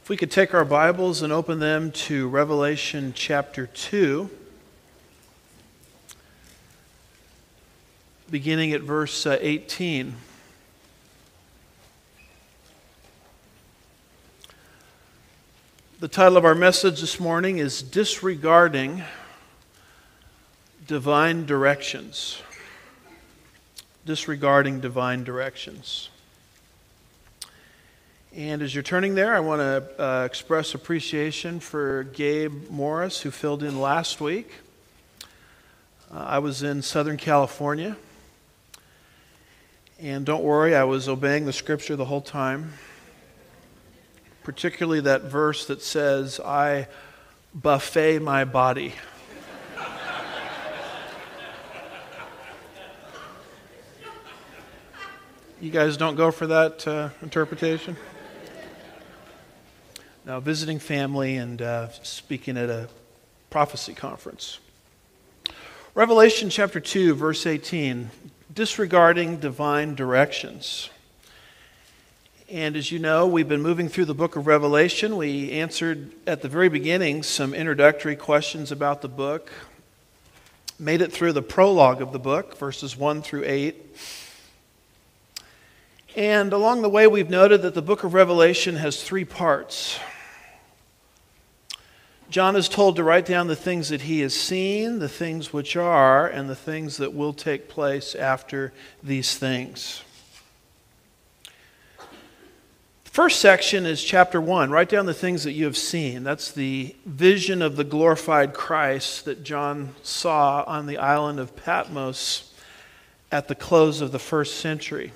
If we could take our Bibles and open them to Revelation chapter 2, beginning at verse 18. The title of our message this morning is Disregarding Divine Directions. Disregarding Divine Directions. And as you're turning there, I want to express appreciation for Gabe Morris, who filled in last week. I was in Southern California. And don't worry, I was obeying the scripture the whole time. Particularly that verse that says, I buffet my body. You guys don't go for that interpretation? Now, visiting family and speaking at a prophecy conference. Revelation chapter 2, verse 18, disregarding divine directions. And as you know, we've been moving through the book of Revelation. We answered at the very beginning some introductory questions about the book. Made it through the prologue of the book, verses 1 through 8. And along the way, we've noted that the book of Revelation has three parts. John is told to write down the things that he has seen, the things which are, and the things that will take place after these things. The first section is chapter 1. Write down the things that you have seen. That's the vision of the glorified Christ that John saw on the island of Patmos at the close of the first century.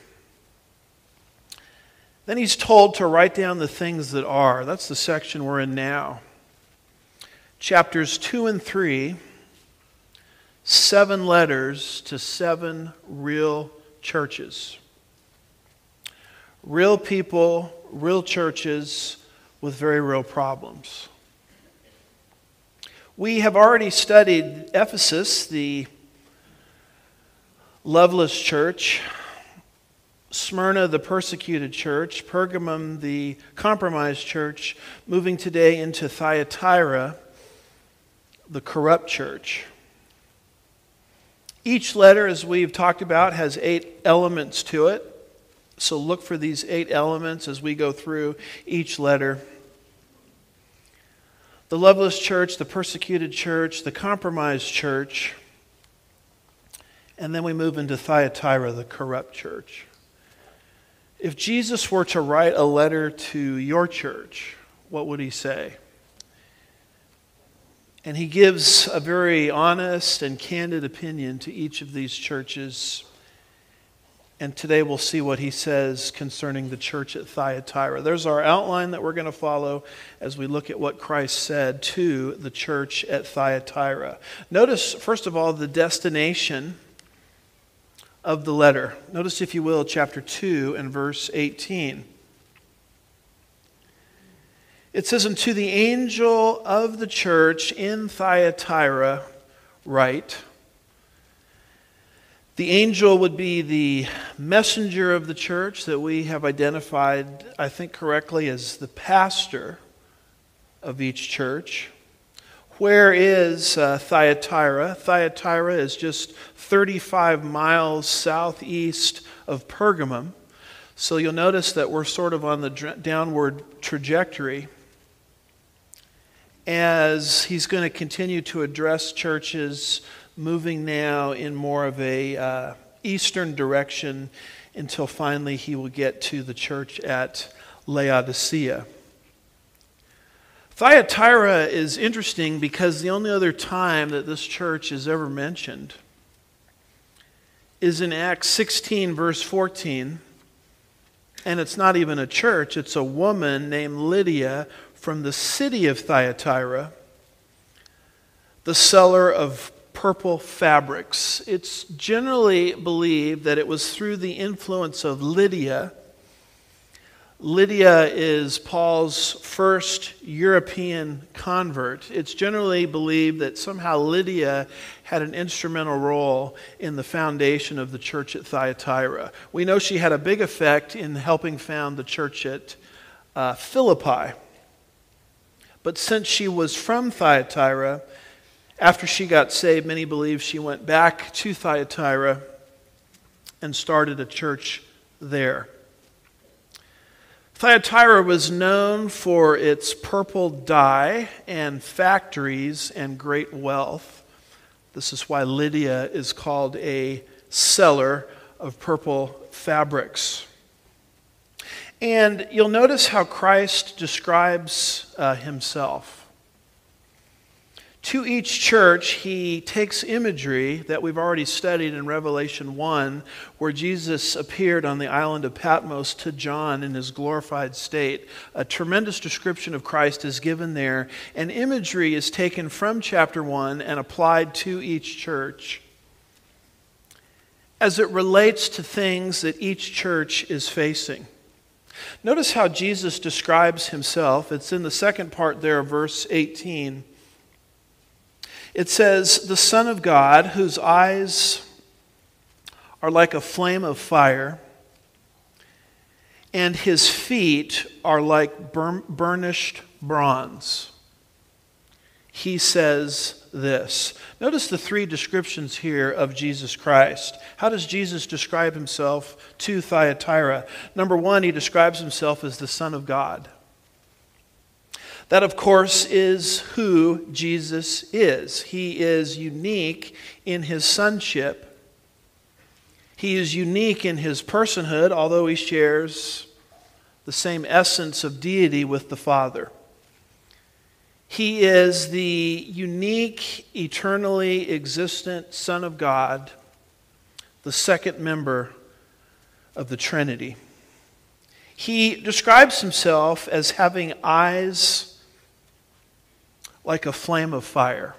Then he's told to write down the things that are. That's the section we're in now. Chapters 2 and 3, 7 letters to 7 real churches. Real people, real churches with very real problems. We have already studied Ephesus, the loveless church, Smyrna, the persecuted church, Pergamum, the compromised church, moving today into Thyatira, the corrupt church. Each letter, as we've talked about, has 8 elements to it. So look for these 8 elements as we go through each letter. The loveless church, the persecuted church, the compromised church, and then we move into Thyatira, the corrupt church. If Jesus were to write a letter to your church, what would he say? And he gives a very honest and candid opinion to each of these churches. And today we'll see what he says concerning the church at Thyatira. There's our outline that we're going to follow as we look at what Christ said to the church at Thyatira. Notice, first of all, the destination of the letter. Notice, if you will, chapter 2 and verse 18. It says, "And to the angel of the church in Thyatira write." The angel would be the messenger of the church that we have identified, I think correctly, as the pastor of each church. Where is Thyatira? Thyatira is just 35 miles southeast of Pergamum. So you'll notice that we're sort of on the downward trajectory as he's going to continue to address churches moving now in more of a eastern direction until finally he will get to the church at Laodicea. Thyatira is interesting because the only other time that this church is ever mentioned is in Acts 16, verse 14. And it's not even a church, it's a woman named Lydia from the city of Thyatira, the seller of purple fabrics. It's generally believed that it was through the influence of Lydia. Lydia is Paul's first European convert. It's generally believed that somehow Lydia had an instrumental role in the foundation of the church at Thyatira. We know she had a big effect in helping found the church at Philippi. But since she was from Thyatira, after she got saved, many believe she went back to Thyatira and started a church there. Thyatira was known for its purple dye and factories and great wealth. This is why Lydia is called a seller of purple fabrics. And you'll notice how Christ describes himself. To each church, he takes imagery that we've already studied in Revelation 1, where Jesus appeared on the island of Patmos to John in his glorified state. A tremendous description of Christ is given there, and imagery is taken from chapter 1 and applied to each church as it relates to things that each church is facing. Notice how Jesus describes himself. It's in the second part there of verse 18. It says, "The Son of God, whose eyes are like a flame of fire, and his feet are like burnished bronze." He says this. Notice the three descriptions here of Jesus Christ. How does Jesus describe himself to Thyatira? Number one, he describes himself as the Son of God. That, of course, is who Jesus is. He is unique in his sonship. He is unique in his personhood, although he shares the same essence of deity with the Father. He is the unique, eternally existent Son of God, the second member of the Trinity. He describes himself as having eyes like a flame of fire.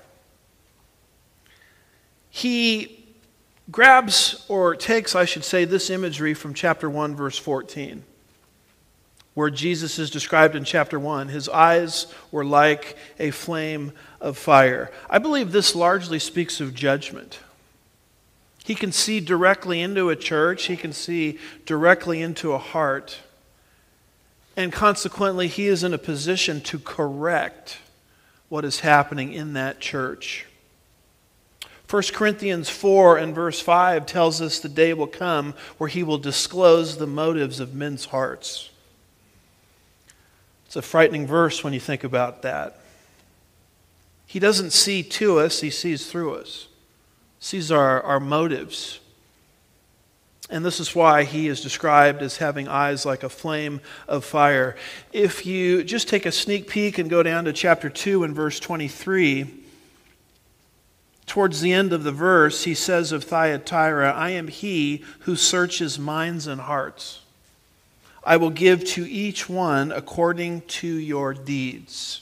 He grabs, or takes, I should say, this imagery from chapter 1, verse 14, where Jesus is described in chapter 1. His eyes were like a flame of fire. I believe this largely speaks of judgment. He can see directly into a church. He can see directly into a heart. And consequently, he is in a position to correct what is happening in that church. 1 Corinthians 4 and verse 5 tells us the day will come where he will disclose the motives of men's hearts. It's a frightening verse when you think about that. He doesn't see to us, he sees through us. He sees our motives. And this is why he is described as having eyes like a flame of fire. If you just take a sneak peek and go down to chapter 2 and verse 23, towards the end of the verse, he says of Thyatira, "I am he who searches minds and hearts. I will give to each one according to your deeds."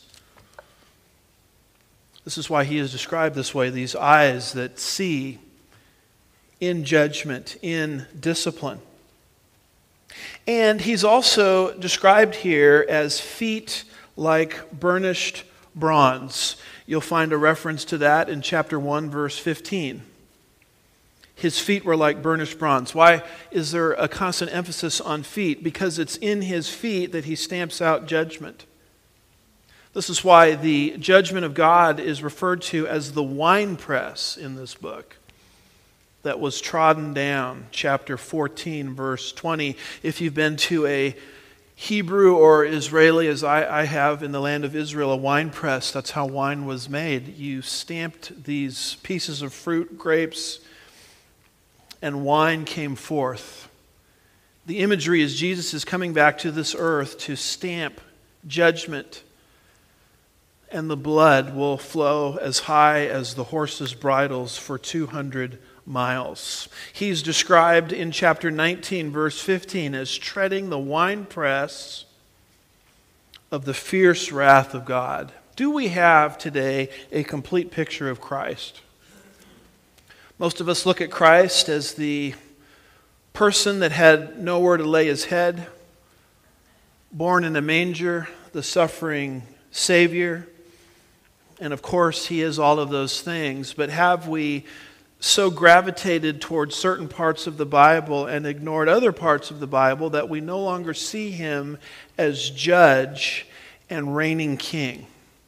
This is why he is described this way, these eyes that see in judgment, in discipline. And he's also described here as feet like burnished bronze. You'll find a reference to that in chapter 1, verse 15. His feet were like burnished bronze. Why is there a constant emphasis on feet? Because it's in his feet that he stamps out judgment. This is why the judgment of God is referred to as the winepress in this book that was trodden down. Chapter 14, verse 20. If you've been to a Hebrew or Israeli, as I have in the land of Israel, a wine press, that's how wine was made. You stamped these pieces of fruit, grapes, and wine came forth. The imagery is Jesus is coming back to this earth to stamp judgment, and the blood will flow as high as the horses' bridles for 200 miles. He's described in chapter 19, verse 15, as treading the winepress of the fierce wrath of God. Do we have today a complete picture of Christ? Most of us look at Christ as the person that had nowhere to lay his head, born in a manger, the suffering Savior. And of course, he is all of those things. But have we so gravitated towards certain parts of the Bible and ignored other parts of the Bible that we no longer see him as judge and reigning king?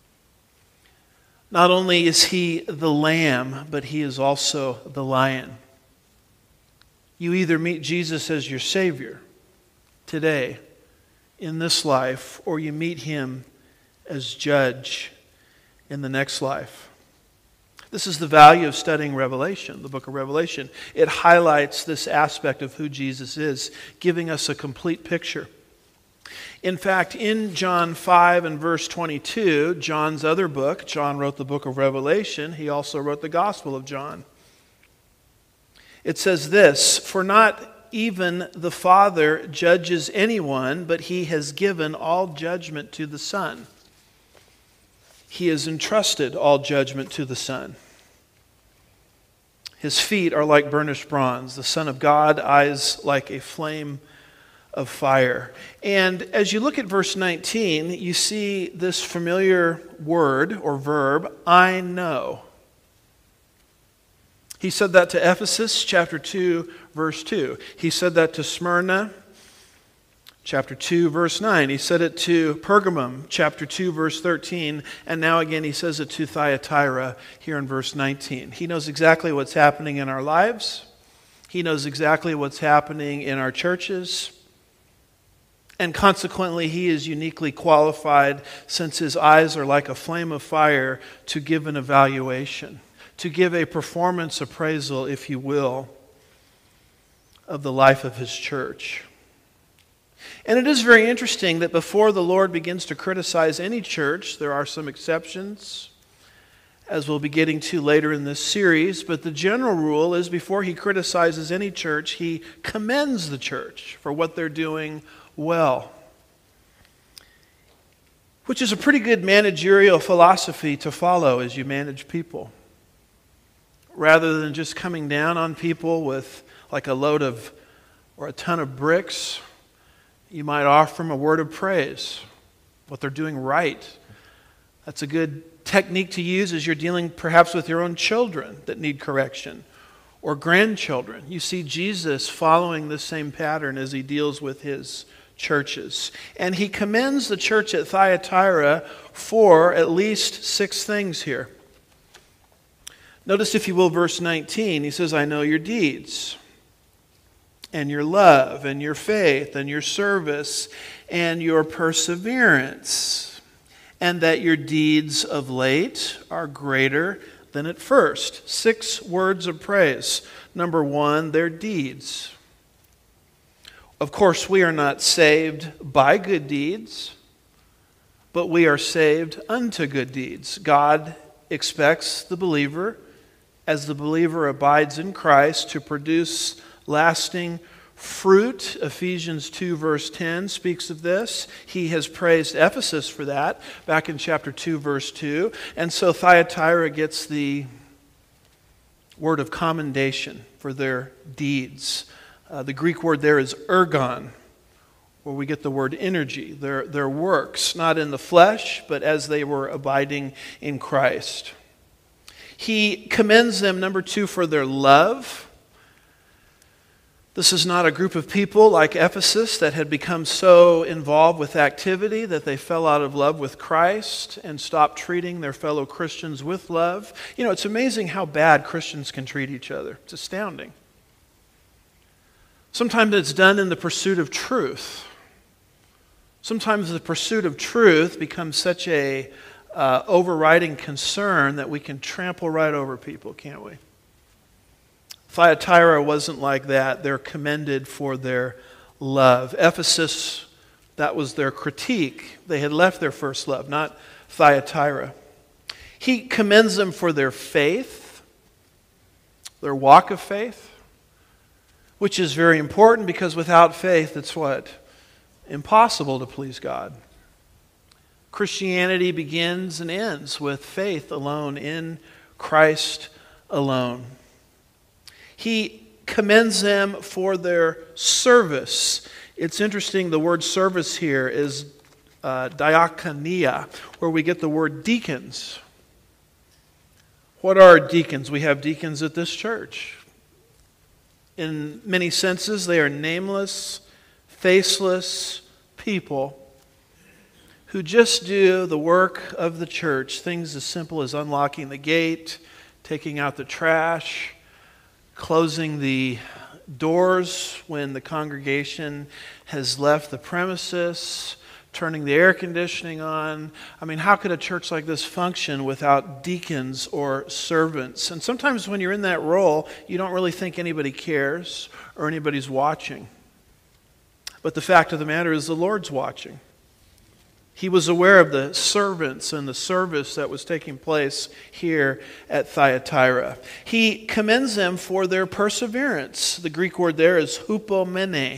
Not only is he the lamb, but he is also the lion. You either meet Jesus as your Savior today, in this life, or you meet him as judge in the next life. This is the value of studying Revelation, the book of Revelation. It highlights this aspect of who Jesus is, giving us a complete picture. In fact, in John 5 and verse 22, John's other book, John wrote the book of Revelation. He also wrote the Gospel of John. It says this, "For not even the Father judges anyone, but he has given all judgment to the Son. He has entrusted all judgment to the Son. His feet are like burnished bronze, the Son of God, eyes like a flame of fire." And as you look at verse 19, you see this familiar word or verb, I know. He said that to Ephesus, chapter 2, verse 2. He said that to Smyrna, chapter 2, verse 9. He said it to Pergamum, chapter 2, verse 13. And now again he says it to Thyatira here in verse 19. He knows exactly what's happening in our lives. He knows exactly what's happening in our churches. And consequently, he is uniquely qualified, since his eyes are like a flame of fire, to give an evaluation, to give a performance appraisal, if you will, of the life of his church. And it is very interesting that before the Lord begins to criticize any church, there are some exceptions, as we'll be getting to later in this series, but the general rule is before he criticizes any church, he commends the church for what they're doing well, which is a pretty good managerial philosophy to follow as you manage people. Rather than just coming down on people with like a load of or a ton of bricks, you might offer them a word of praise, what they're doing right. That's a good technique to use as you're dealing perhaps with your own children that need correction or grandchildren. You see Jesus following the same pattern as he deals with his churches. And he commends the church at Thyatira for at least 6 things here. Notice, if you will, verse 19. He says, I know your deeds, and your love, and your faith, and your service, and your perseverance, and that your deeds of late are greater than at first. 6 words of praise. Number 1, their deeds. Of course, we are not saved by good deeds, but we are saved unto good deeds. God expects the believer, as the believer abides in Christ, to produce lasting fruit. Ephesians 2 verse 10 speaks of this. He has praised Ephesus for that back in chapter 2 verse 2. And so Thyatira gets the word of commendation for their deeds. The Greek word there is ergon, where we get the word energy. Their works, not in the flesh, but as they were abiding in Christ. He commends them, number 2, for their love. This is not a group of people like Ephesus that had become so involved with activity that they fell out of love with Christ and stopped treating their fellow Christians with love. You know, it's amazing how bad Christians can treat each other. It's astounding. Sometimes it's done in the pursuit of truth. Sometimes the pursuit of truth becomes such a overriding concern that we can trample right over people, can't we? Thyatira wasn't like that. They're commended for their love. Ephesus, that was their critique. They had left their first love, not Thyatira. He commends them for their faith, their walk of faith, which is very important because without faith, it's what? Impossible to please God. Christianity begins and ends with faith alone, in Christ alone. He commends them for their service. It's interesting, the word service here is diakonia, where we get the word deacons. What are deacons? We have deacons at this church. In many senses, they are nameless, faceless people who just do the work of the church, things as simple as unlocking the gate, taking out the trash, closing the doors when the congregation has left the premises, turning the air conditioning on. I mean, how could a church like this function without deacons or servants? And sometimes when you're in that role, you don't really think anybody cares or anybody's watching. But the fact of the matter is the Lord's watching. He was aware of the servants and the service that was taking place here at Thyatira. He commends them for their perseverance. The Greek word there is hupomene.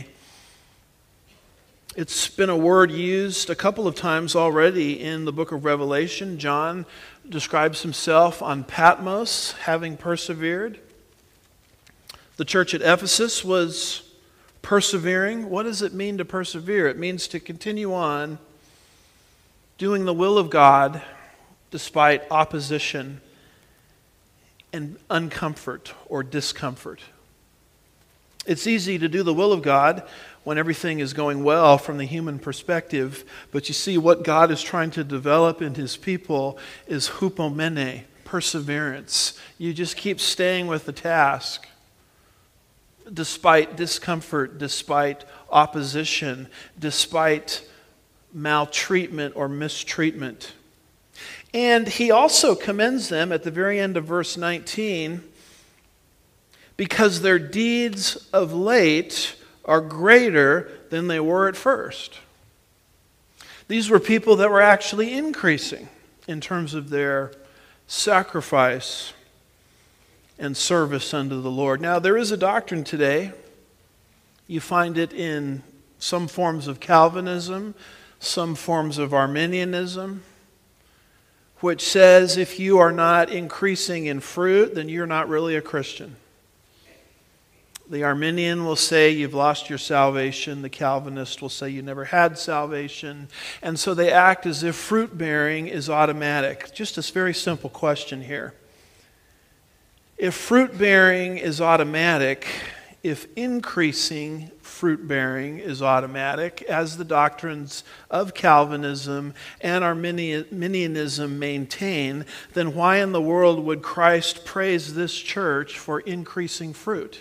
It's been a word used a couple of times already in the book of Revelation. John describes himself on Patmos, having persevered. The church at Ephesus was persevering. What does it mean to persevere? It means to continue on doing the will of God despite opposition and uncomfort or discomfort. It's easy to do the will of God when everything is going well from the human perspective, but you see what God is trying to develop in His people is hupomene, perseverance. You just keep staying with the task despite discomfort, despite opposition, despite maltreatment or mistreatment. And he also commends them at the very end of verse 19 because their deeds of late are greater than they were at first. These were people that were actually increasing in terms of their sacrifice and service unto the Lord. Now, there is a doctrine today. You find it in some forms of Calvinism, some forms of Arminianism, which says if you are not increasing in fruit, then you're not really a Christian. The Arminian will say you've lost your salvation. The Calvinist will say you never had salvation. And so they act as if fruit bearing is automatic. Just a very simple question here. If fruit bearing is automatic, if increasing fruit bearing is automatic, as the doctrines of Calvinism and Arminianism maintain, then why in the world would Christ praise this church for increasing fruit?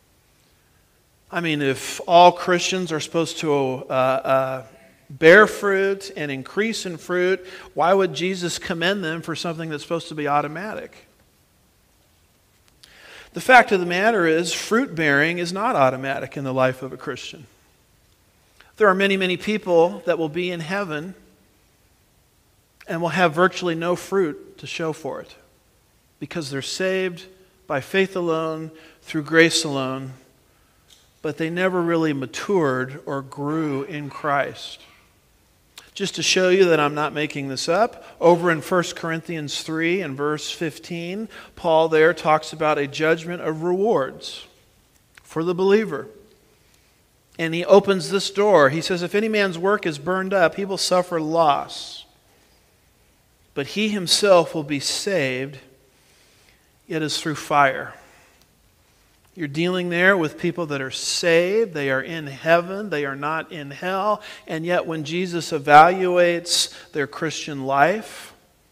I mean, if all Christians are supposed to bear fruit and increase in fruit, why would Jesus commend them for something that's supposed to be automatic? The fact of the matter is, fruit bearing is not automatic in the life of a Christian. There are many, many people that will be in heaven and will have virtually no fruit to show for it because they're saved by faith alone, through grace alone, but they never really matured or grew in Christ. Just to show you that I'm not making this up, over in 1 Corinthians 3 and verse 15, Paul there talks about a judgment of rewards for the believer. And he opens this door. He says, if any man's work is burned up, he will suffer loss. But he himself will be saved, yet as through fire. You're dealing there with people that are saved, they are in heaven, they are not in hell, and yet when Jesus evaluates their Christian life,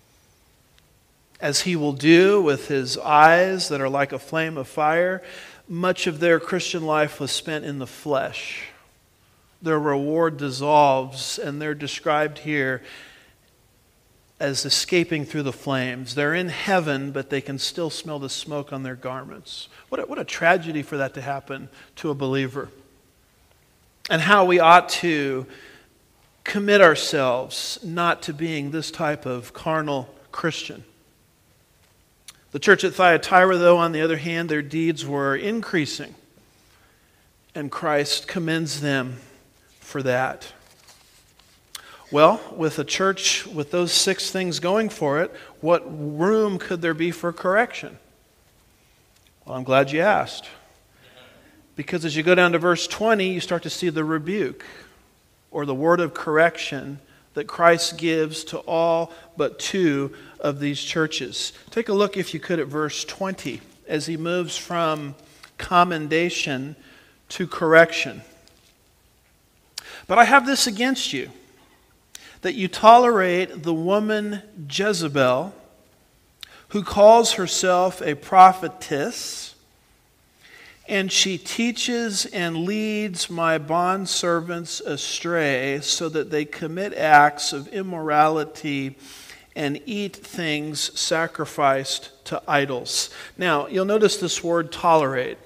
as he will do with his eyes that are like a flame of fire, much of their Christian life was spent in the flesh. Their reward dissolves, and they're described here as escaping through the flames. They're in heaven, but they can still smell the smoke on their garments. What a tragedy for that to happen to a believer. And how we ought to commit ourselves not to being this type of carnal Christian. The church at Thyatira, though, on the other hand, their deeds were increasing. And Christ commends them for that. Well, with a church with those 6 things going for it, what room could there be for correction? Well, I'm glad you asked. Because as you go down to verse 20, you start to see the rebuke or the word of correction that Christ gives to all but 2 of these churches. Take a look, if you could, at verse 20 as he moves from commendation to correction. But I have this against you, that you tolerate the woman Jezebel, who calls herself a prophetess, and she teaches and leads my bondservants astray so that they commit acts of immorality and eat things sacrificed to idols. Now, you'll notice this word tolerate.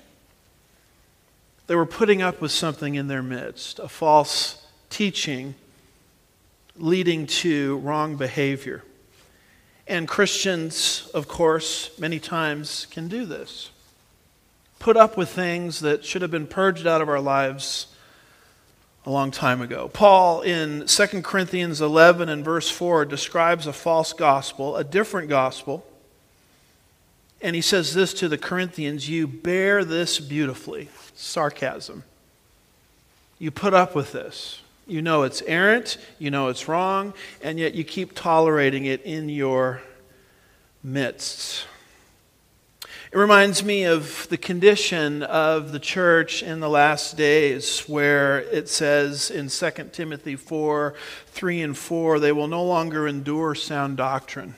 They were putting up with something in their midst, a false teaching leading to wrong behavior. And Christians, of course, many times can do this. Put up with things that should have been purged out of our lives a long time ago. Paul in 2 Corinthians 11 and verse 4 describes a false gospel, a different gospel. And he says this to the Corinthians, you bear this beautifully. Sarcasm. You put up with this. You know it's errant, you know it's wrong, and yet you keep tolerating it in your midst. It reminds me of the condition of the church in the last days, where it says in 2 Timothy 4, 3 and 4, they will no longer endure sound doctrine,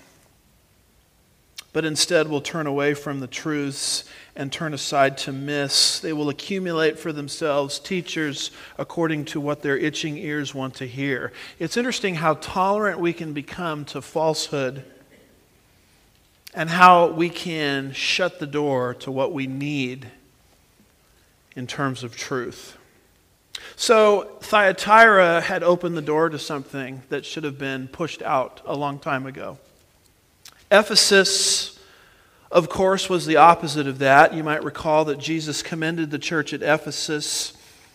but instead will turn away from the truths and turn aside to myths. They will accumulate for themselves teachers according to what their itching ears want to hear. It's interesting how tolerant we can become to falsehood and how we can shut the door to what we need in terms of truth. So Thyatira had opened the door to something that should have been pushed out a long time ago. Ephesus, of course, was the opposite of that. You might recall that Jesus commended the church at Ephesus,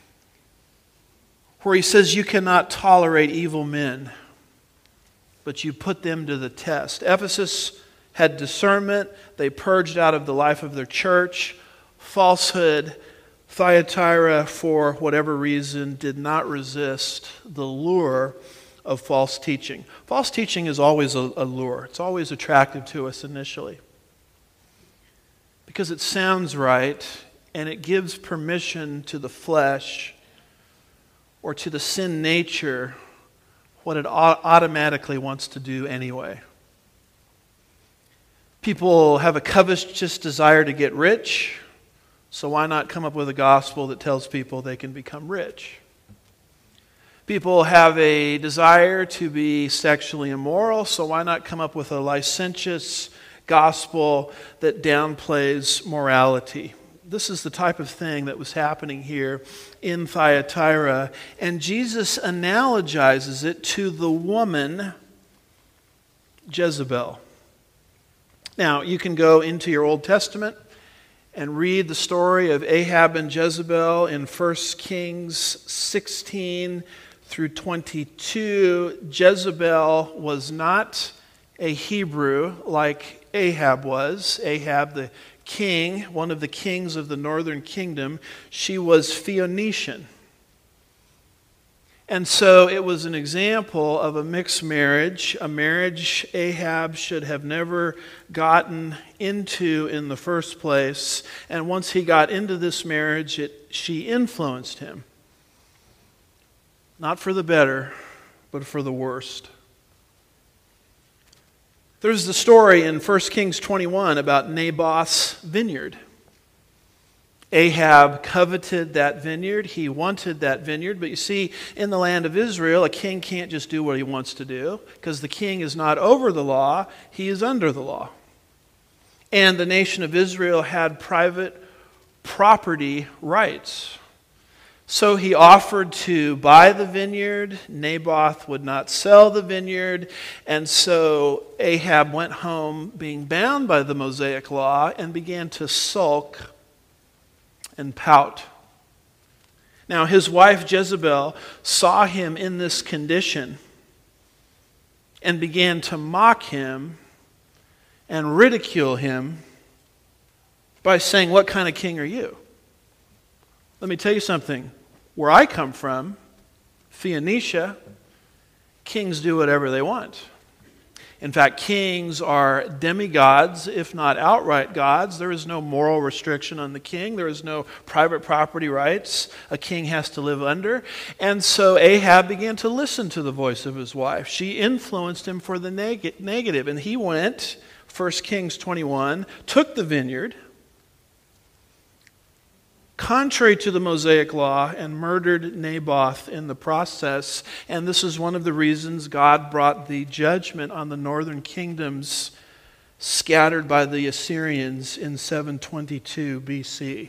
where he says, you cannot tolerate evil men, but you put them to the test. Ephesus had discernment. They purged out of the life of their church falsehood. Thyatira, for whatever reason, did not resist the lure of false teaching. False teaching is always a lure. It's always attractive to us initially, because it sounds right and it gives permission to the flesh or to the sin nature what it automatically wants to do anyway. People have a covetous desire to get rich, so why not come up with a gospel that tells people they can become rich? People have a desire to be sexually immoral, so why not come up with a licentious gospel that downplays morality? This is the type of thing that was happening here in Thyatira, and Jesus analogizes it to the woman Jezebel. Now, you can go into your Old Testament and read the story of Ahab and Jezebel in 1 Kings 16 through 22. Jezebel was not a Hebrew like Ahab was. Ahab, the king, one of the kings of the northern kingdom, she was Phoenician. And so it was an example of a mixed marriage, a marriage Ahab should have never gotten into in the first place. And once he got into this marriage, she influenced him. Not for the better, but for the worst. There's the story in 1 Kings 21 about Naboth's vineyard. Ahab coveted that vineyard. He wanted that vineyard. But you see, in the land of Israel, a king can't just do what he wants to do, because the king is not over the law, he is under the law. And the nation of Israel had private property rights. So he offered to buy the vineyard. Naboth would not sell the vineyard. And so Ahab went home being bound by the Mosaic law and began to sulk and pout. Now his wife Jezebel saw him in this condition and began to mock him and ridicule him by saying, "What kind of king are you?" Let me tell you something. Where I come from, Phoenicia, kings do whatever they want. In fact, kings are demigods, if not outright gods. There is no moral restriction on the king. There is no private property rights a king has to live under. And so Ahab began to listen to the voice of his wife. She influenced him for the negative. And he went, 1 Kings 21, took the vineyard, contrary to the Mosaic law, and murdered Naboth in the process. And this is one of the reasons God brought the judgment on the northern kingdoms scattered by the Assyrians in 722 BC.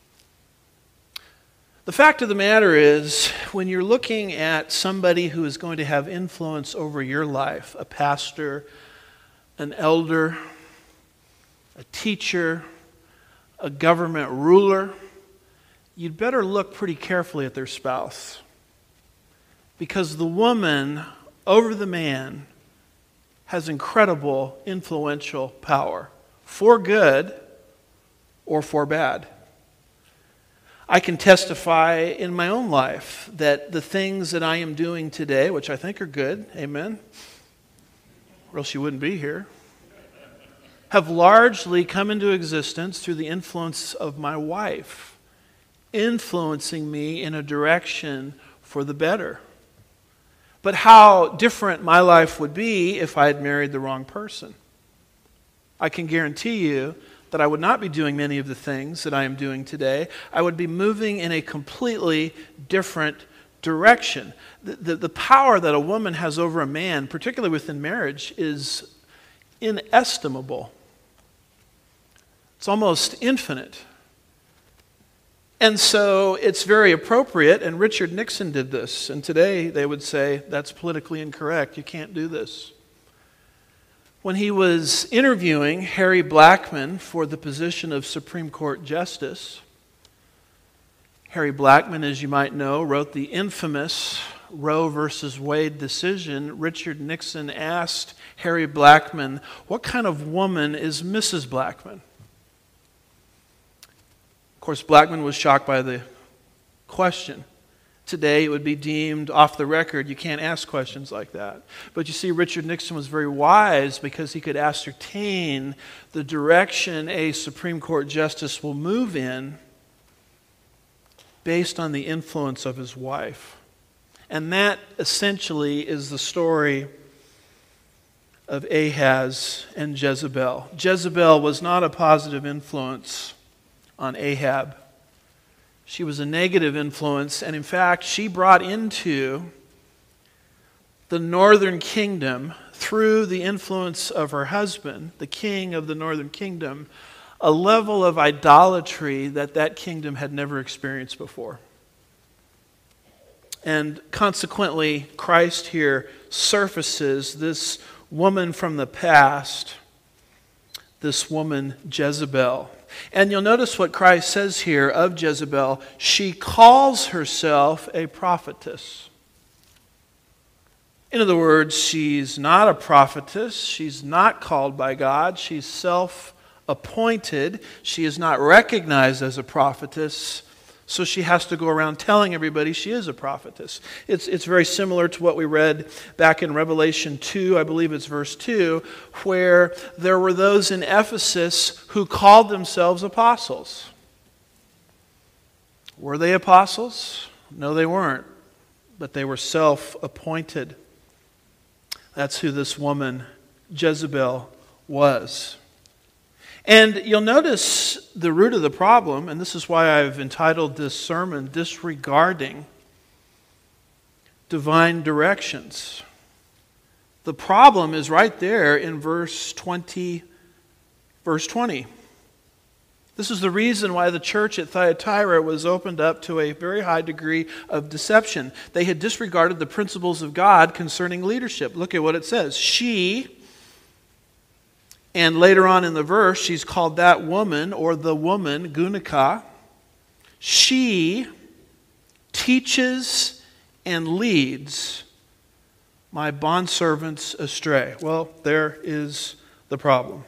The fact of the matter is, when you're looking at somebody who is going to have influence over your life, a pastor, an elder, a teacher, a government ruler, you'd better look pretty carefully at their spouse. Because the woman over the man has incredible influential power, for good or for bad. I can testify in my own life that the things that I am doing today, which I think are good, amen, or else you wouldn't be here, have largely come into existence through the influence of my wife, influencing me in a direction for the better. But how different my life would be if I had married the wrong person. I can guarantee you that I would not be doing many of the things that I am doing today. I would be moving in a completely different direction. The power that a woman has over a man, particularly within marriage, is inestimable. It's almost infinite. And so it's very appropriate, and Richard Nixon did this, and today they would say that's politically incorrect, you can't do this. When he was interviewing Harry Blackmun for the position of Supreme Court Justice, Harry Blackmun, as you might know, wrote the infamous Roe versus Wade decision. Richard Nixon asked Harry Blackmun, "What kind of woman is Mrs. Blackmun?" Of course, Blackmun was shocked by the question. Today, it would be deemed off the record. You can't ask questions like that. But you see, Richard Nixon was very wise because he could ascertain the direction a Supreme Court justice will move in based on the influence of his wife. And that essentially is the story of Ahaz and Jezebel. Jezebel was not a positive influence on Ahab. She was a negative influence, and in fact, she brought into the northern kingdom, through the influence of her husband, the king of the northern kingdom, a level of idolatry that that kingdom had never experienced before. And consequently, Christ here surfaces this woman from the past, this woman Jezebel. And you'll notice what Christ says here of Jezebel. She calls herself a prophetess. In other words, she's not a prophetess. She's not called by God. She's self-appointed. She is not recognized as a prophetess. So she has to go around telling everybody she is a prophetess. It's very similar to what we read back in Revelation 2, I believe it's verse 2, where there were those in Ephesus who called themselves apostles. Were they apostles? No, they weren't. But they were self-appointed. That's who this woman, Jezebel, was. And you'll notice the root of the problem, and this is why I've entitled this sermon, Disregarding Divine Directions. The problem is right there in verse 20. This is the reason why the church at Thyatira was opened up to a very high degree of deception. They had disregarded the principles of God concerning leadership. Look at what it says. She... And later on in the verse, she's called that woman, or the woman, Gunica. She teaches and leads my bondservants astray. Well, there is the problem.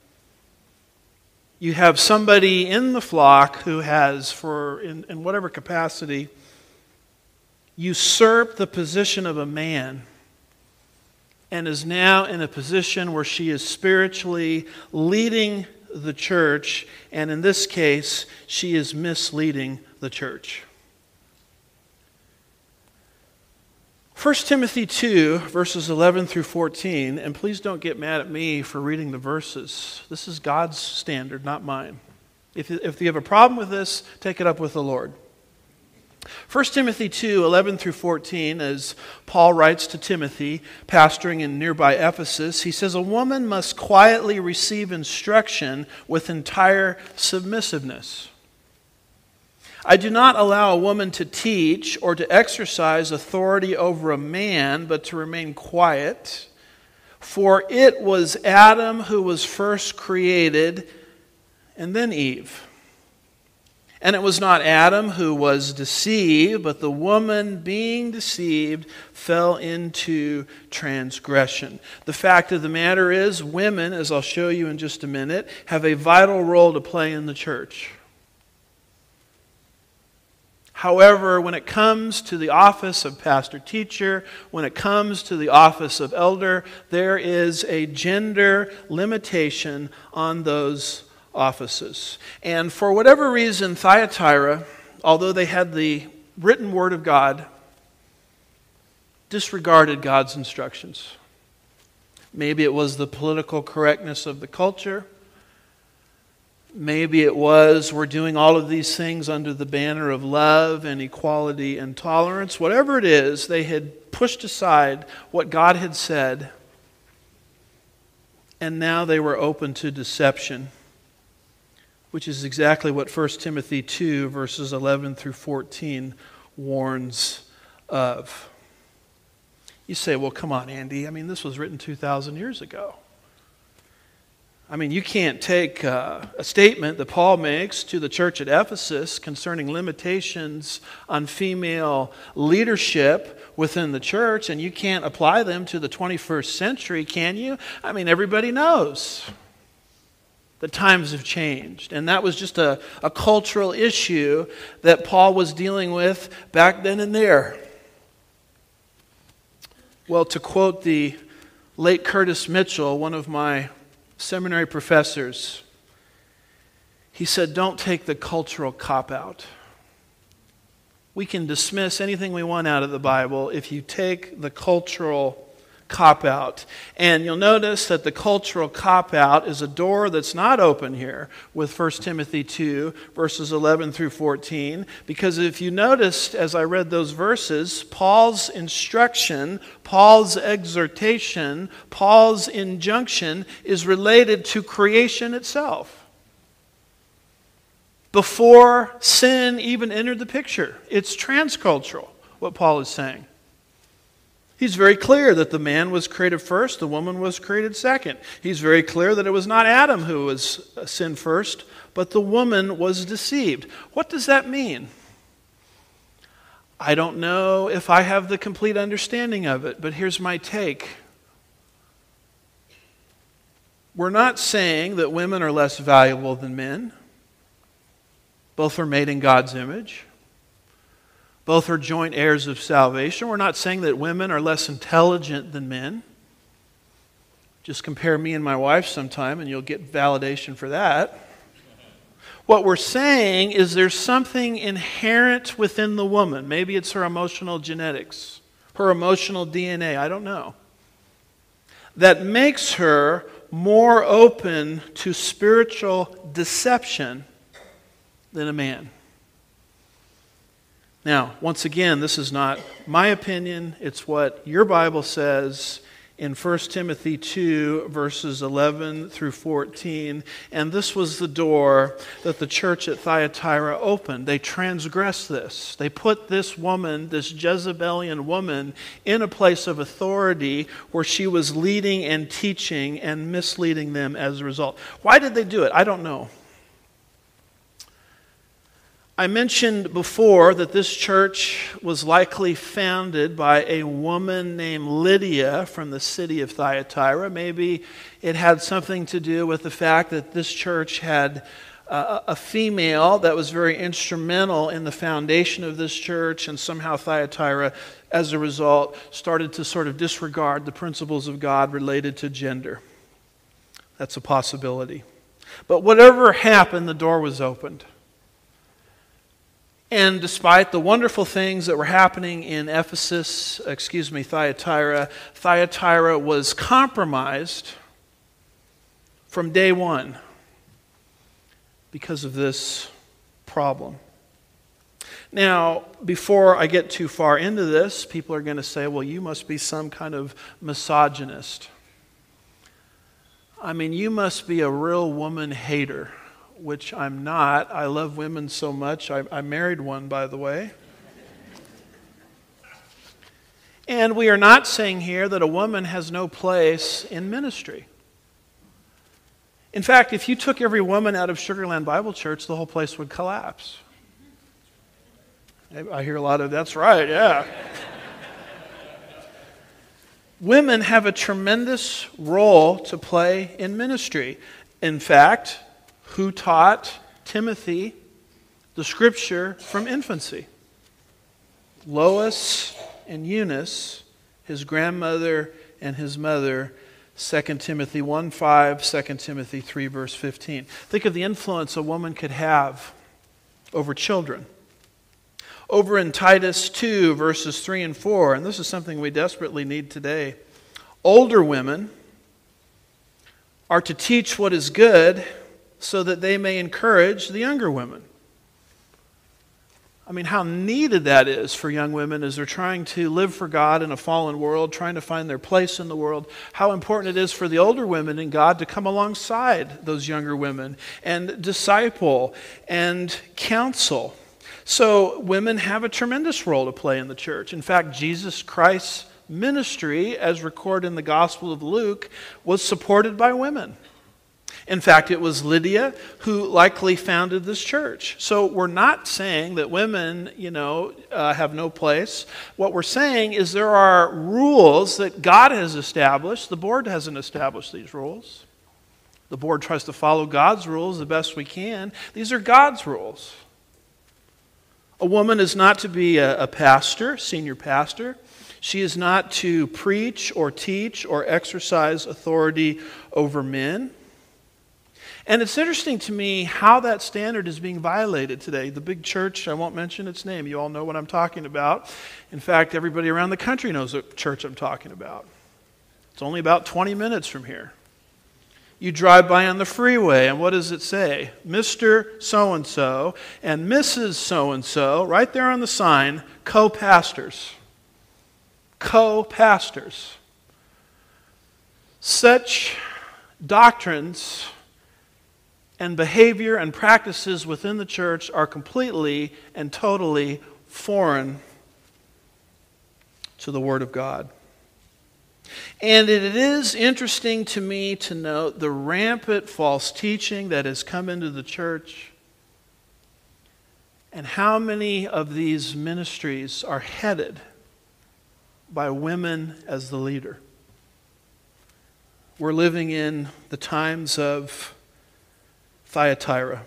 You have somebody in the flock who has, in whatever capacity, usurped the position of a man and is now in a position where she is spiritually leading the church, and in this case, she is misleading the church. 1 Timothy 2, verses 11 through 14, and please don't get mad at me for reading the verses. This is God's standard, not mine. If you have a problem with this, take it up with the Lord. 1 Timothy 2, 11 through 14, as Paul writes to Timothy, pastoring in nearby Ephesus, he says, "A woman must quietly receive instruction with entire submissiveness. I do not allow a woman to teach or to exercise authority over a man, but to remain quiet. For it was Adam who was first created, and then Eve. And it was not Adam who was deceived, but the woman being deceived fell into transgression." The fact of the matter is, women, as I'll show you in just a minute, have a vital role to play in the church. However, when it comes to the office of pastor-teacher, when it comes to the office of elder, there is a gender limitation on those offices. And for whatever reason, Thyatira, although they had the written word of God, disregarded God's instructions. Maybe it was the political correctness of the culture. Maybe it was, we're doing all of these things under the banner of love and equality and tolerance. Whatever it is, they had pushed aside what God had said, and now they were open to deception, which is exactly what 1 Timothy 2, verses 11 through 14 warns of. You say, well, come on, Andy. I mean, this was written 2,000 years ago. I mean, you can't take a statement that Paul makes to the church at Ephesus concerning limitations on female leadership within the church, and you can't apply them to the 21st century, can you? I mean, everybody knows that times have changed, and that was just a cultural issue that Paul was dealing with back then and there. Well, to quote the late Curtis Mitchell, one of my seminary professors, he said, don't take the cultural cop-out. We can dismiss anything we want out of the Bible if you take the cultural cop-out. And you'll notice that the cultural cop-out is a door that's not open here with 1 Timothy 2, verses 11 through 14. Because if you noticed, as I read those verses, Paul's instruction, Paul's exhortation, Paul's injunction is related to creation itself. Before sin even entered the picture, it's transcultural, what Paul is saying. He's very clear that the man was created first, the woman was created second. He's very clear that it was not Adam who was sinned first, but the woman was deceived. What does that mean? I don't know if I have the complete understanding of it, but here's my take. We're not saying that women are less valuable than men. Both are made in God's image. Both are joint heirs of salvation. We're not saying that women are less intelligent than men. Just compare me and my wife sometime and you'll get validation for that. What we're saying is there's something inherent within the woman. Maybe it's her emotional genetics, her emotional DNA, I don't know, that makes her more open to spiritual deception than a man. Now, once again, this is not my opinion. It's what your Bible says in 1 Timothy 2, verses 11 through 14. And this was the door that the church at Thyatira opened. They transgressed this. They put this woman, this Jezebelian woman, in a place of authority where she was leading and teaching and misleading them as a result. Why did they do it? I don't know. I mentioned before that this church was likely founded by a woman named Lydia from the city of Thyatira. Maybe it had something to do with the fact that this church had a female that was very instrumental in the foundation of this church, and somehow Thyatira, as a result, started to sort of disregard the principles of God related to gender. That's a possibility. But whatever happened, the door was opened. And despite the wonderful things that were happening in Thyatira was compromised from day one because of this problem. Now, before I get too far into this, people are going to say, well, you must be some kind of misogynist. I mean, you must be a real woman hater, which I'm not. I love women so much. I married one, by the way. And we are not saying here that a woman has no place in ministry. In fact, if you took every woman out of Sugar Land Bible Church, the whole place would collapse. I hear a lot of, that's right, yeah. Women have a tremendous role to play in ministry. In fact, who taught Timothy the scripture from infancy? Lois and Eunice, his grandmother and his mother. 2 Timothy 1:5, 2 Timothy 3, verse 15. Think of the influence a woman could have over children. Over in Titus 2, verses 3 and 4, and this is something we desperately need today. Older women are to teach what is good so that they may encourage the younger women. I mean, how needed that is for young women as they're trying to live for God in a fallen world, trying to find their place in the world. How important it is for the older women in God to come alongside those younger women and disciple and counsel. So women have a tremendous role to play in the church. In fact, Jesus Christ's ministry, as recorded in the Gospel of Luke, was supported by women. In fact, it was Lydia who likely founded this church. So we're not saying that women, have no place. What we're saying is there are rules that God has established. The board hasn't established these rules. The board tries to follow God's rules the best we can. These are God's rules. A woman is not to be a pastor, senior pastor. She is not to preach or teach or exercise authority over men. And it's interesting to me how that standard is being violated today. The big church, I won't mention its name. You all know what I'm talking about. In fact, everybody around the country knows what church I'm talking about. It's only about 20 minutes from here. You drive by on the freeway, and what does it say? Mr. So-and-so and Mrs. So-and-so, right there on the sign, co-pastors. Co-pastors. Such doctrines and behavior and practices within the church are completely and totally foreign to the Word of God. And it is interesting to me to note the rampant false teaching that has come into the church and how many of these ministries are headed by women as the leader. We're living in the times of Thyatira.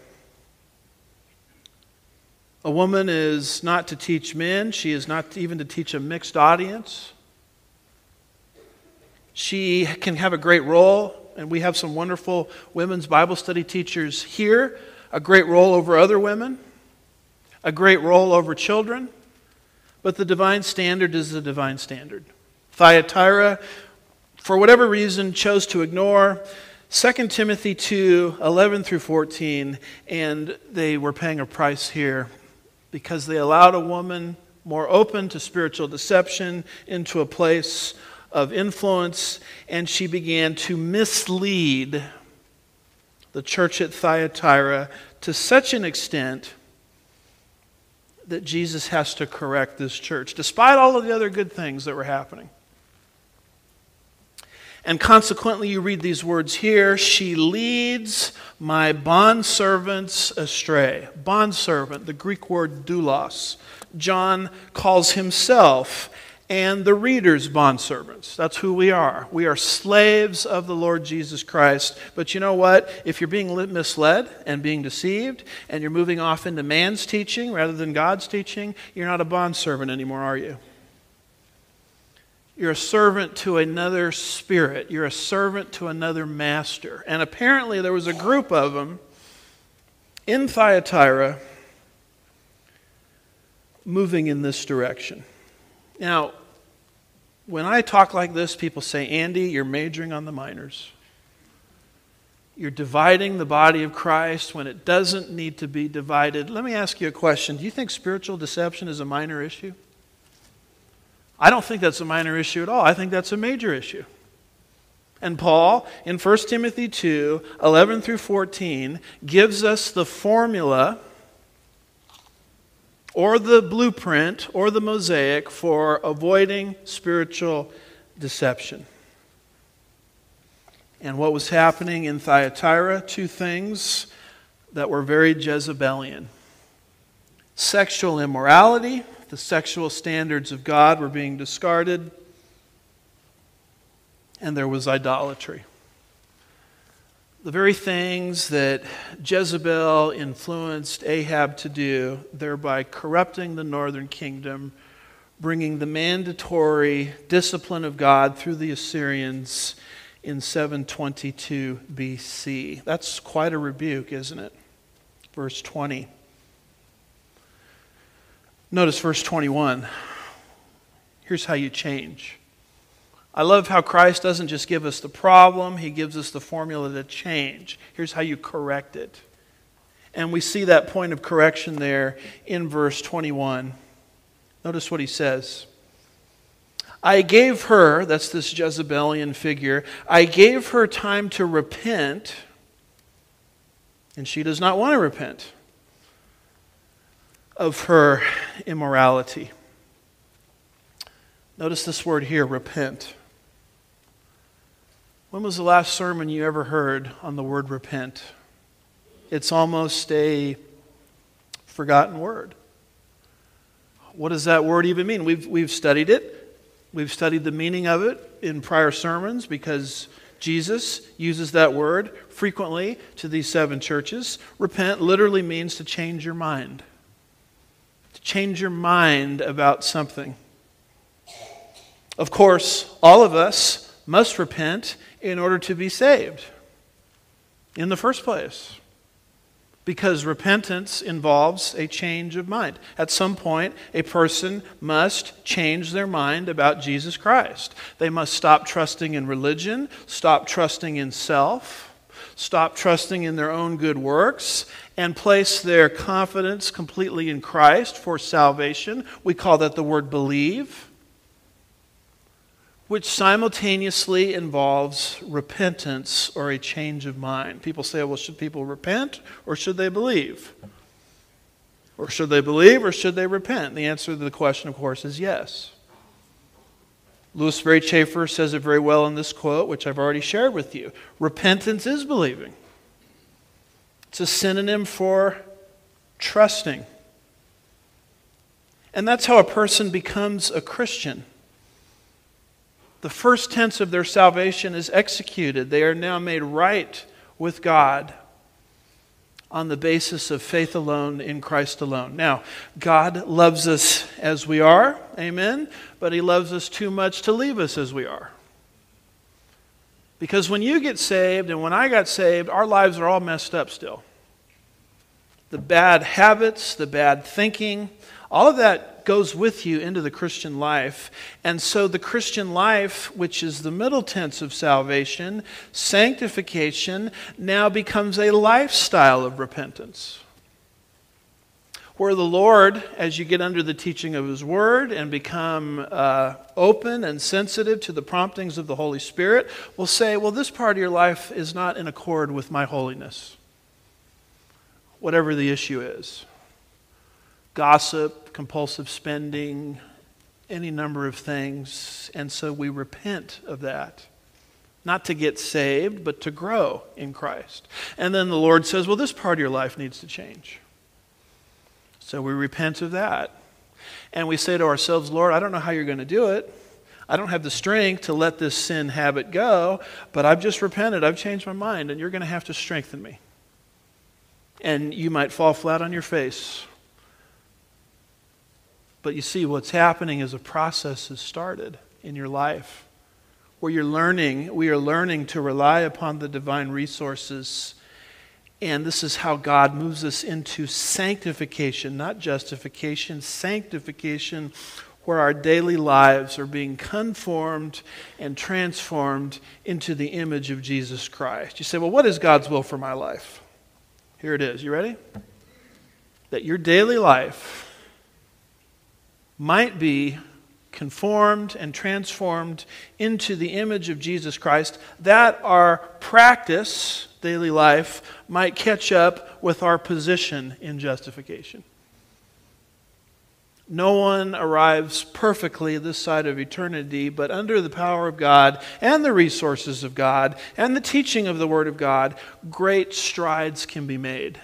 A woman is not to teach men. She is not even to teach a mixed audience. She can have a great role, and we have some wonderful women's Bible study teachers here, a great role over other women, a great role over children, but the divine standard is the divine standard. Thyatira, for whatever reason, chose to ignore 2 Timothy 2, 11 through 14, and they were paying a price here because they allowed a woman more open to spiritual deception into a place of influence, and she began to mislead the church at Thyatira to such an extent that Jesus has to correct this church, despite all of the other good things that were happening. And consequently, you read these words here, she leads my bondservants astray. Bondservant, the Greek word doulos. John calls himself and the reader's bondservants. That's who we are. We are slaves of the Lord Jesus Christ. But you know what? If you're being misled and being deceived, and you're moving off into man's teaching rather than God's teaching, you're not a bondservant anymore, are you? You're a servant to another spirit. You're a servant to another master. And apparently there was a group of them in Thyatira moving in this direction. Now, when I talk like this, people say, Andy, you're majoring on the minors. You're dividing the body of Christ when it doesn't need to be divided. Let me ask you a question. Do you think spiritual deception is a minor issue? I don't think that's a minor issue at all. I think that's a major issue. And Paul, in 1 Timothy 2, 11 through 14, gives us the formula or the blueprint or the mosaic for avoiding spiritual deception. And what was happening in Thyatira, two things that were very Jezebelian. Sexual immorality, the sexual standards of God were being discarded, and there was idolatry. The very things that Jezebel influenced Ahab to do, thereby corrupting the northern kingdom, bringing the mandatory discipline of God through the Assyrians in 722 BC. That's quite a rebuke, isn't it? Verse 20. Notice verse 21. Here's how you change. I love how Christ doesn't just give us the problem, He gives us the formula to change. Here's how you correct it. And we see that point of correction there in verse 21. Notice what he says. I gave her, that's this Jezebelian figure, I gave her time to repent, and she does not want to repent of her immorality. Notice this word here, repent. When was the last sermon you ever heard on the word repent? It's almost a forgotten word. What does that word even mean? We've studied it. We've studied the meaning of it in prior sermons because Jesus uses that word frequently to these 7 churches. Repent literally means to change your mind. To change your mind about something. Of course, all of us must repent in order to be saved in the first place. Because repentance involves a change of mind. At some point, a person must change their mind about Jesus Christ. They must stop trusting in religion, stop trusting in self, stop trusting in their own good works, and place their confidence completely in Christ for salvation. We call that the word believe, which simultaneously involves repentance or a change of mind. People say, well, should people repent or should they believe? Or should they believe or should they repent? The answer to the question, of course, is yes. Louis Berry Chafer says it very well in this quote, which I've already shared with you. Repentance is believing. It's a synonym for trusting. And that's how a person becomes a Christian. The first tense of their salvation is executed. They are now made right with God on the basis of faith alone in Christ alone. Now, God loves us as we are, amen, but He loves us too much to leave us as we are. Because when you get saved and when I got saved, our lives are all messed up still. The bad habits, the bad thinking, all of that goes with you into the Christian life. And so the Christian life, which is the middle tense of salvation, sanctification, now becomes a lifestyle of repentance. Where the Lord, as you get under the teaching of His Word and become open and sensitive to the promptings of the Holy Spirit, will say, well, this part of your life is not in accord with my holiness. Whatever the issue is. Gossip, compulsive spending, any number of things. And so we repent of that. Not to get saved, but to grow in Christ. And then the Lord says, well, this part of your life needs to change. So we repent of that. And we say to ourselves, Lord, I don't know how you're going to do it. I don't have the strength to let this sin habit go, but I've just repented. I've changed my mind, and you're going to have to strengthen me. And you might fall flat on your face. But you see, what's happening is a process has started in your life where we are learning to rely upon the divine resources. And this is how God moves us into sanctification, not justification, sanctification, where our daily lives are being conformed and transformed into the image of Jesus Christ. You say, well, what is God's will for my life? Here it is. You ready? That your daily life might be conformed and transformed into the image of Jesus Christ, that our practice, daily life, might catch up with our position in justification. No one arrives perfectly this side of eternity, but under the power of God and the resources of God and the teaching of the Word of God, great strides can be made.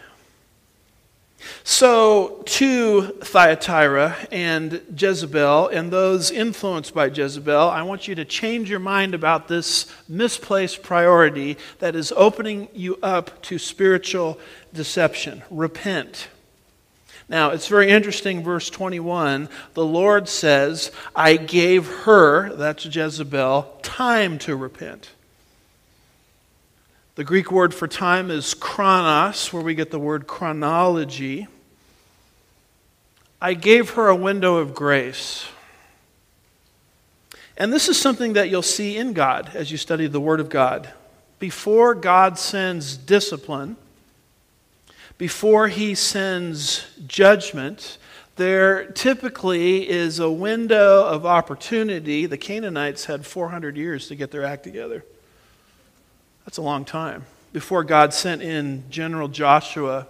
So, to Thyatira and Jezebel and those influenced by Jezebel, I want you to change your mind about this misplaced priority that is opening you up to spiritual deception. Repent. Now, it's very interesting, verse 21, the Lord says, I gave her, that's Jezebel, time to repent. The Greek word for time is chronos, where we get the word chronology. I gave her a window of grace. And this is something that you'll see in God as you study the Word of God. Before God sends discipline, before He sends judgment, there typically is a window of opportunity. The Canaanites had 400 years to get their act together. That's a long time. Before God sent in General Joshua,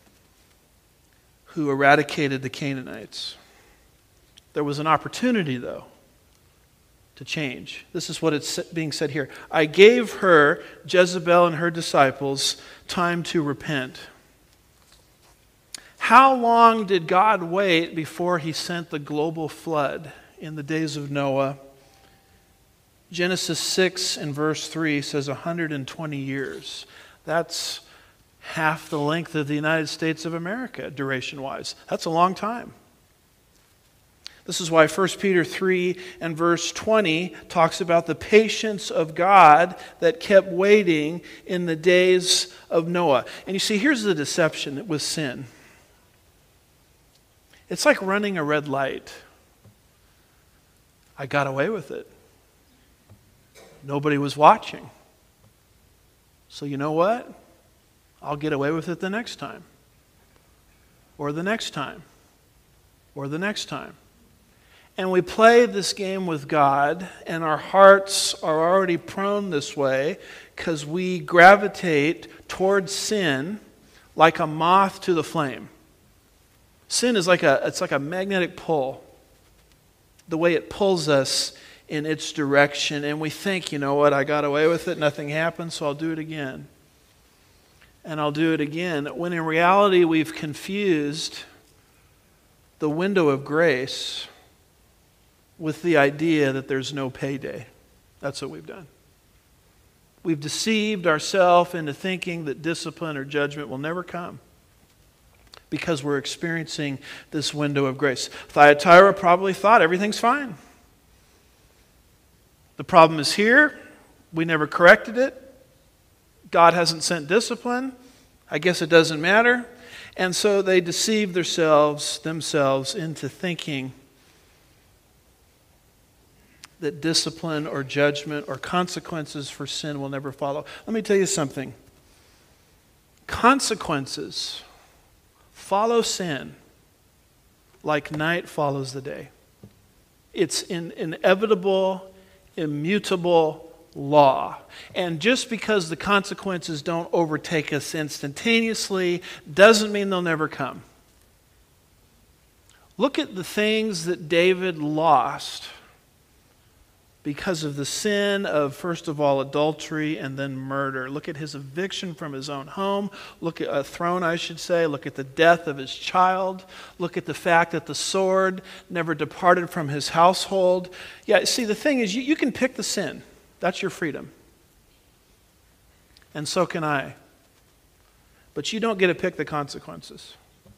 who eradicated the Canaanites. There was an opportunity, though, to change. This is what it's being said here. I gave her, Jezebel and her disciples, time to repent. How long did God wait before He sent the global flood in the days of Noah? Genesis 6 and verse 3 says 120 years. That's half the length of the United States of America, duration-wise. That's a long time. This is why 1 Peter 3 and verse 20 talks about the patience of God that kept waiting in the days of Noah. And you see, here's the deception with sin. It's like running a red light. I got away with it. Nobody was watching. So you know what? I'll get away with it the next time. Or the next time. Or the next time. And we play this game with God, and our hearts are already prone this way because we gravitate towards sin like a moth to the flame. Sin is like a magnetic pull. The way it pulls us in its direction, and we think, you know what, I got away with it, nothing happened, so I'll do it again. And I'll do it again. When in reality, we've confused the window of grace with the idea that there's no payday. That's what we've done. We've deceived ourselves into thinking that discipline or judgment will never come because we're experiencing this window of grace. Thyatira probably thought everything's fine. The problem is here. We never corrected it. God hasn't sent discipline. I guess it doesn't matter. And so they deceive themselves into thinking that discipline or judgment or consequences for sin will never follow. Let me tell you something. Consequences follow sin like night follows the day. It's an inevitable, immutable law. And just because the consequences don't overtake us instantaneously doesn't mean they'll never come. Look at the things that David lost because of the sin of, first of all, adultery and then murder. Look at his eviction from his own home. Look at a throne, I should say. Look at the death of his child. Look at the fact that the sword never departed from his household. Yeah, see, the thing is, you can pick the sin. That's your freedom. And so can I. But you don't get to pick the consequences.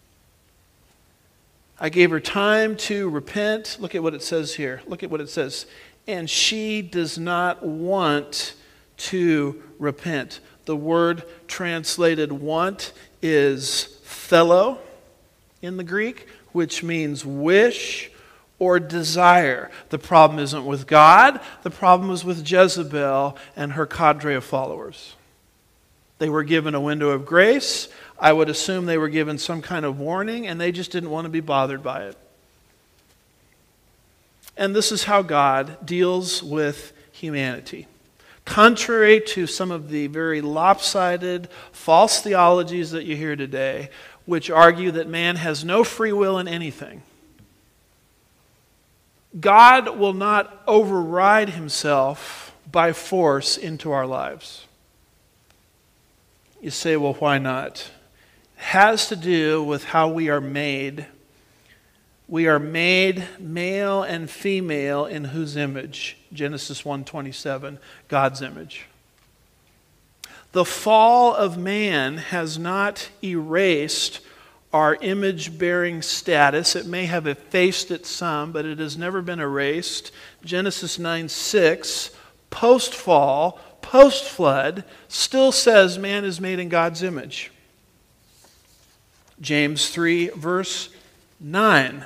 I gave her time to repent. Look at what it says here. Look at what it says. And she does not want to repent. The word translated want is thelo in the Greek, which means wish or desire. The problem isn't with God. The problem is with Jezebel and her cadre of followers. They were given a window of grace. I would assume they were given some kind of warning, and they just didn't want to be bothered by it. And this is how God deals with humanity. Contrary to some of the very lopsided, false theologies that you hear today, which argue that man has no free will in anything, God will not override himself by force into our lives. You say, well, why not? It has to do with how we are made. We are made male and female in whose image? Genesis 1:27, God's image. The fall of man has not erased our image-bearing status. It may have effaced it some, but it has never been erased. Genesis 9:6, post-fall, post-flood, still says man is made in God's image. James 3, verse 9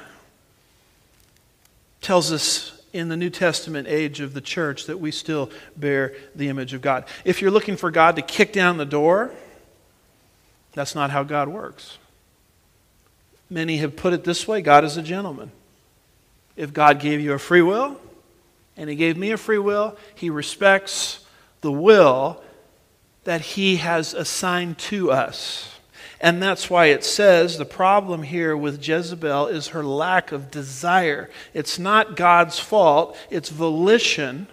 tells us in the New Testament age of the church that we still bear the image of God. If you're looking for God to kick down the door, that's not how God works. Many have put it this way: God is a gentleman. If God gave you a free will, and He gave me a free will, He respects the will that He has assigned to us. And that's why it says the problem here with Jezebel is her lack of desire. It's not God's fault, it's volition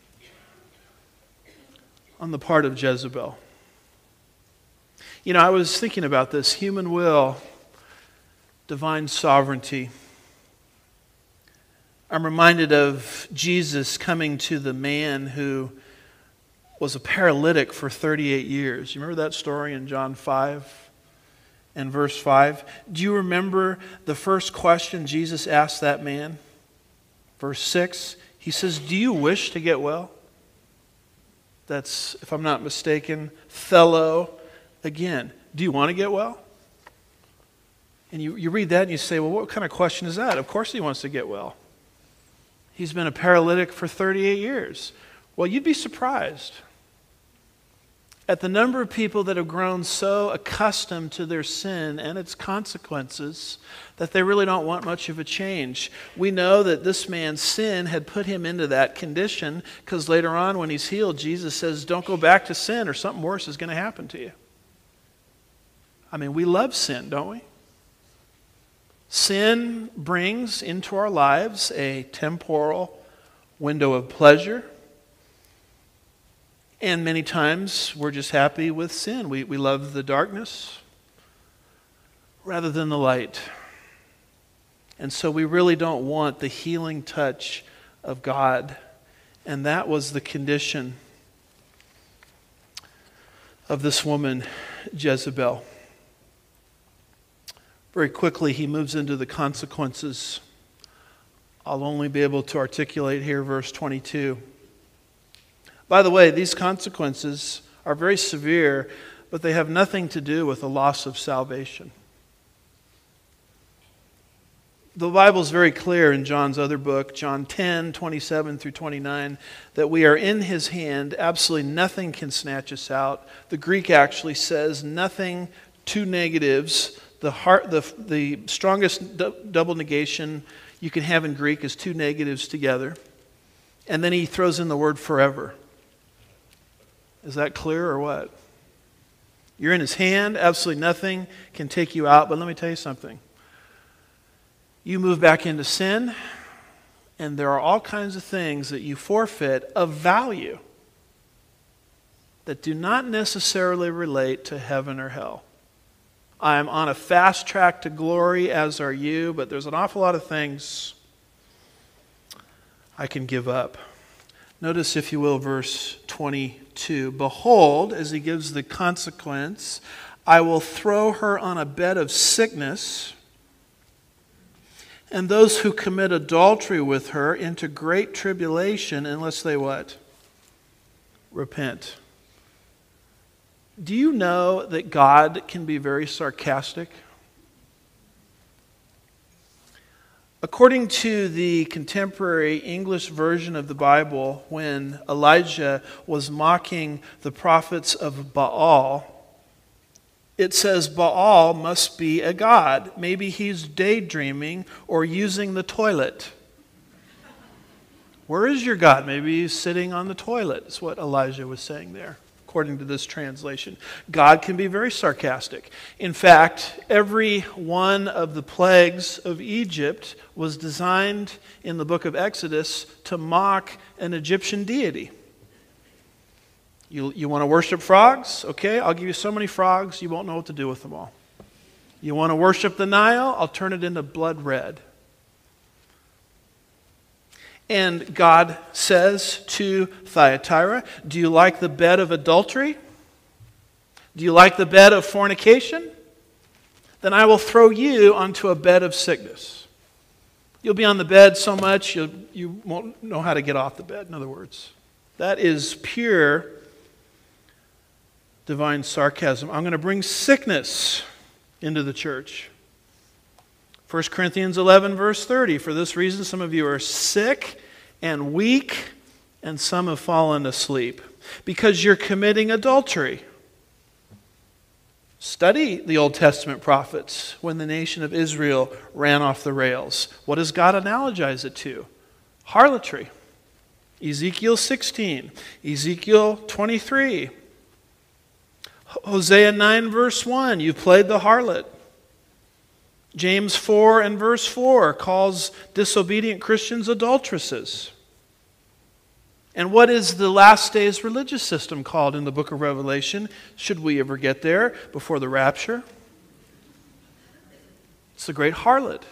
on the part of Jezebel. You know, I was thinking about this: human will, divine sovereignty. I'm reminded of Jesus coming to the man who was a paralytic for 38 years. You remember that story in John 5 and verse 5? Do you remember the first question Jesus asked that man? Verse 6, He says, "Do you wish to get well?" That's, if I'm not mistaken, thelo again. Do you want to get well? And you read that and you say, well, what kind of question is that? Of course he wants to get well. He's been a paralytic for 38 years. Well, you'd be surprised at the number of people that have grown so accustomed to their sin and its consequences that they really don't want much of a change. We know that this man's sin had put him into that condition because later on when he's healed, Jesus says, don't go back to sin or something worse is going to happen to you. I mean, we love sin, don't we? Sin brings into our lives a temporal window of pleasure. And many times we're just happy with sin. We love the darkness rather than the light. And so we really don't want the healing touch of God. And that was the condition of this woman, Jezebel. Very quickly, he moves into the consequences. I'll only be able to articulate here verse 22. By the way, these consequences are very severe, but they have nothing to do with the loss of salvation. The Bible is very clear in John's other book, John 10, 27 through 29, that we are in His hand. Absolutely nothing can snatch us out. The Greek actually says nothing, two negatives. The strongest double negation you can have in Greek is two negatives together. And then he throws in the word forever. Is that clear or what? You're in His hand. Absolutely nothing can take you out. But let me tell you something. You move back into sin, And there are all kinds of things that you forfeit of value that do not necessarily relate to heaven or hell. I'm on a fast track to glory, as are you, but there's an awful lot of things I can give up. Notice, if you will, verse 22. Behold, as he gives the consequence, I will throw her on a bed of sickness, and those who commit adultery with her into great tribulation, unless they what? Repent. Do you know that God can be very sarcastic? According to the contemporary English version of the Bible, when Elijah was mocking the prophets of Baal, it says Baal must be a god. Maybe he's daydreaming or using the toilet. Where is your God? Maybe he's sitting on the toilet, is what Elijah was saying there, according to this translation. God can be very sarcastic. In fact, every one of the plagues of Egypt was designed in the book of Exodus to mock an Egyptian deity. You want to worship frogs? Okay, I'll give you so many frogs, you won't know what to do with them all. You want to worship the Nile? I'll turn it into blood red. And God says to Thyatira, do you like the bed of adultery? Do you like the bed of fornication? Then I will throw you onto a bed of sickness. You'll be on the bed so much you won't know how to get off the bed, in other words. That is pure divine sarcasm. I'm going to bring sickness into the church. 1 Corinthians 11, verse 30. For this reason, some of you are sick and weak, and some have fallen asleep, because you're committing adultery. Study the Old Testament prophets when the nation of Israel ran off the rails. What does God analogize it to? Harlotry. Ezekiel 16, Ezekiel 23, Hosea 9, verse 1, you played the harlot. James 4 and verse 4 calls disobedient Christians adulteresses. And what is the last days religious system called in the book of Revelation? Should we ever get there before the rapture? It's the great harlot.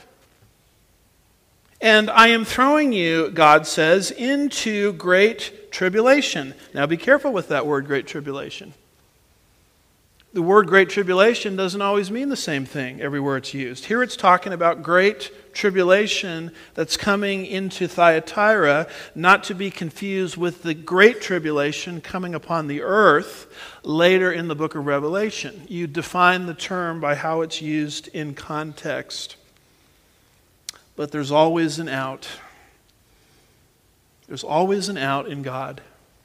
And I am throwing you, God says, into great tribulation. Now be careful with that word, great tribulation. The word great tribulation doesn't always mean the same thing everywhere it's used. Here it's talking about great tribulation that's coming into Thyatira, not to be confused with the great tribulation coming upon the earth later in the book of Revelation. You define the term by how it's used in context. But there's always an out. There's always an out in God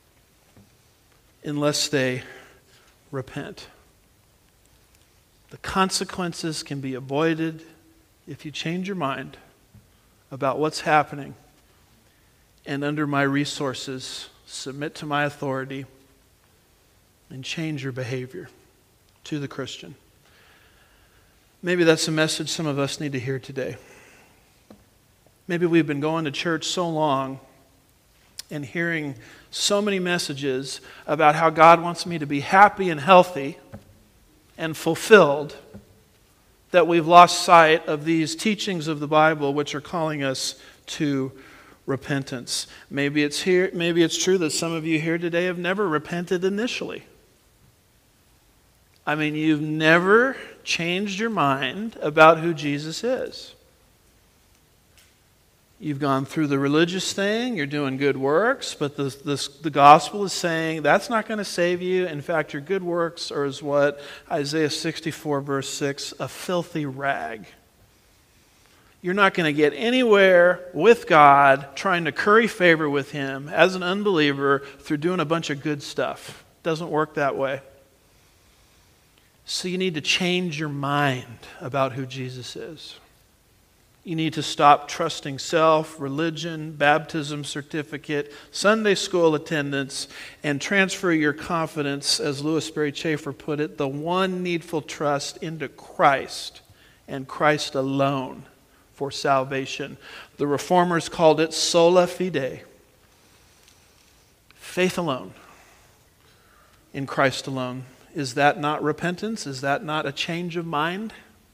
unless they repent. The consequences can be avoided if you change your mind about what's happening and under my resources, submit to my authority and change your behavior to the Christian. Maybe that's a message some of us need to hear today. Maybe we've been going to church so long and hearing so many messages about how God wants me to be happy and healthy and fulfilled that we've lost sight of these teachings of the Bible which are calling us to repentance. Maybe it's true that some of you here today have never repented initially. I mean, you've never changed your mind about who Jesus is. You've gone through the religious thing, you're doing good works, but the gospel is saying that's not going to save you. In fact, your good works are as what Isaiah 64 verse 6, a filthy rag. You're not going to get anywhere with God trying to curry favor with Him as an unbeliever through doing a bunch of good stuff. It doesn't work that way. So you need to change your mind about who Jesus is. You need to stop trusting self, religion, baptism certificate, Sunday school attendance, and transfer your confidence, as Louis Sperry Chafer put it, the one needful trust into Christ and Christ alone for salvation. The Reformers called it sola fide. Faith alone, in Christ alone. Is that not repentance? Is that not a change of mind?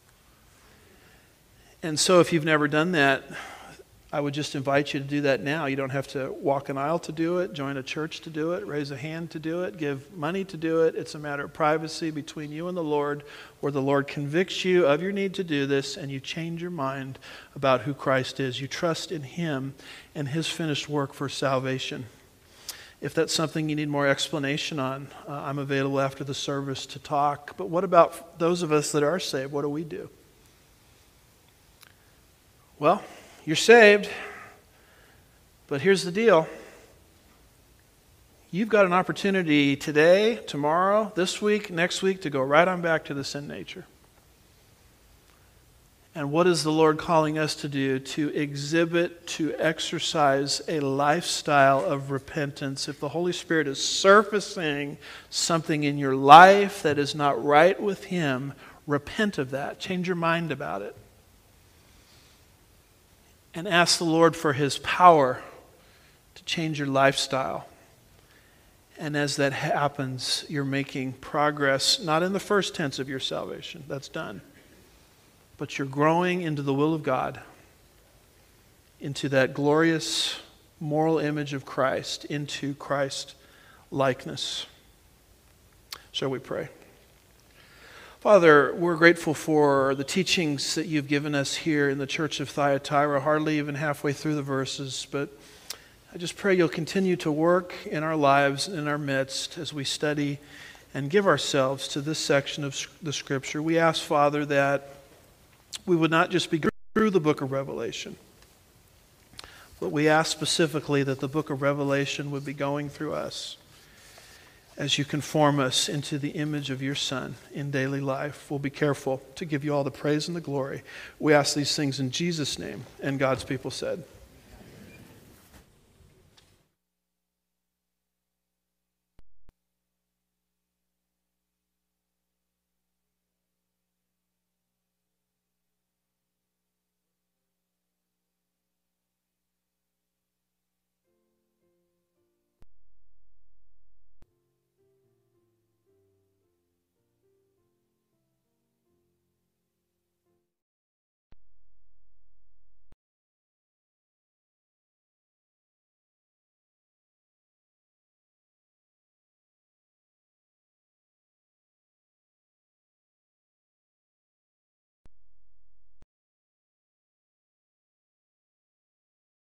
And so if you've never done that, I would just invite you to do that now. You don't have to walk an aisle to do it, join a church to do it, raise a hand to do it, give money to do it. It's a matter of privacy between you and the Lord, where the Lord convicts you of your need to do this and you change your mind about who Christ is. You trust in Him and His finished work for salvation. If that's something you need more explanation on, I'm available after the service to talk. But what about those of us that are saved? What do we do? Well, you're saved, but here's the deal. You've got an opportunity today, tomorrow, this week, next week to go right on back to the sin nature. And what is the Lord calling us to do? To exhibit, to exercise a lifestyle of repentance. If the Holy Spirit is surfacing something in your life that is not right with Him, repent of that. Change your mind about it. And ask the Lord for His power to change your lifestyle. And as that happens, you're making progress, not in the first tense of your salvation, that's done, but you're growing into the will of God, into that glorious moral image of Christ, into Christ likeness. Shall we pray? Father, we're grateful for the teachings that you've given us here in the church of Thyatira, hardly even halfway through the verses, but I just pray you'll continue to work in our lives, in our midst, as we study and give ourselves to this section of the Scripture. We ask, Father, that we would not just be through the book of Revelation, but we ask specifically that the book of Revelation would be going through us as you conform us into the image of your Son in daily life. We'll be careful to give you all the praise and the glory. We ask these things in Jesus' name, and God's people said,